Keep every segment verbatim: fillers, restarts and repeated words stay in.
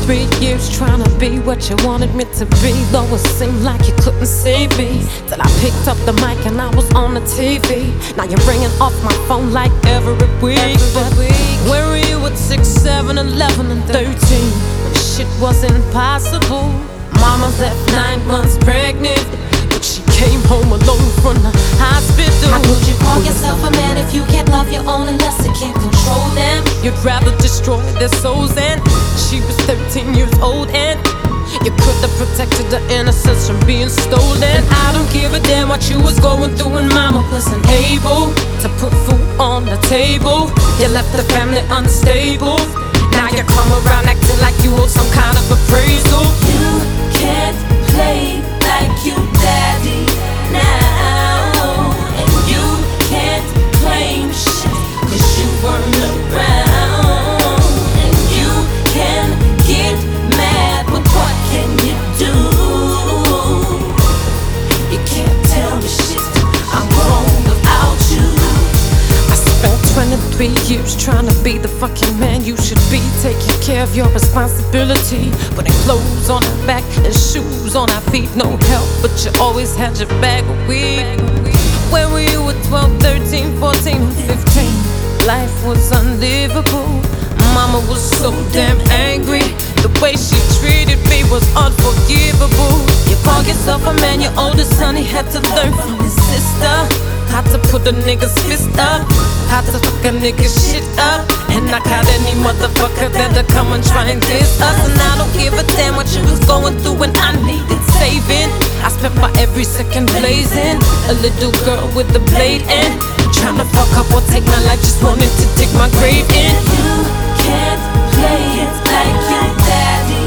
three years trying to be what you wanted me to be, though it seemed like you couldn't see me. Till I picked up the mic and I was on the T V. Now you're ringing off my phone like every week. But where were you at six, seven, eleven, and thirteen when shit was impossible? Mama left nine months pregnant, but she came home alone from the hospital. How could you call yourself a man if you can't love your own unless you can't control them? You'd rather destroy their souls, and she was thirteen years old, and you could have protected her innocence from being stolen. I don't give a damn what you was going through, and mama wasn't able to put food on the table. You left the family unstable. Now you come around acting like you owe some kind of appraisal. You can't play like you daddy now, and you can't claim shit cause you weren't around. And you can get mad, but what can you do? You can't tell me shit, I'm wrong without you. I spent twenty-three years trying to be the fucking man you should be, taking care of your responsibility, putting clothes on our back and shoes on our feet. No help, but you always had your bag of weed. Where were you at twelve, thirteen, fourteen, and fifteen? Life was unlivable. Mama was so damn angry. The way she treated me was unforgivable. You call yourself a man, your oldest son, he had to learn from his sister how to put a nigga's fist up, how to fuck a nigga's shit up, and knock out any motherfucker that'll come and try and diss us. And I don't give a damn what you was going through when I needed saving. I spent my every second blazing, a little girl with a blade in, trying to fuck up or take my life, just wanted to dig my grave in. You can't play it like your daddy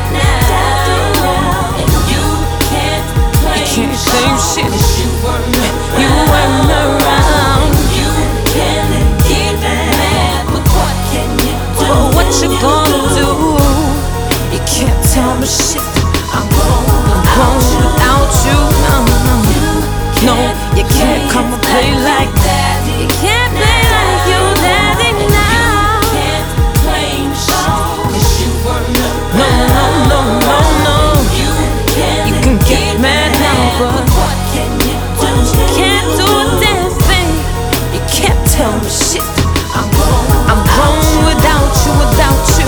now, and you can't play You can't claim shit cause you weren't around. You weren't around. You can get mad, but what can you do? But what you gonna do? You can't tell me shit, I'm wrong wrong without you. without you. No, no, you can't come and play like that. You can't play like you daddy now. You can't claim shit cause you weren't around. No, no, no, no, no. You can, You can get mad now, but what can you do? you can't do a damn thing. You can't tell me shit. I'm wrong I'm grown without you, without you.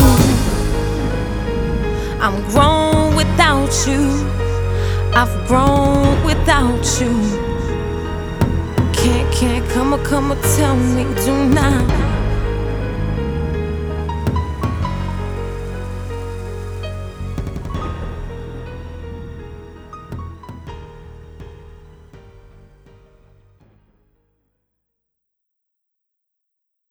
I'm grown without you. I've grown without you. Can't, can't come or come or tell me, do not.